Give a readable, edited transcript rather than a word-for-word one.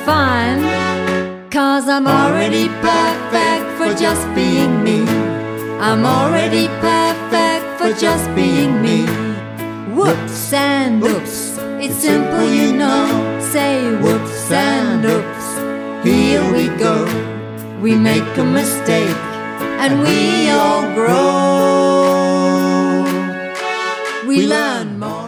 fine, 'cause I'm already perfect for just being me. I'm already perfect for just being me. Whoops and oops, it's simple, you know. Say whoops and oops, here we go. We make a mistake and we all grow. We learn more.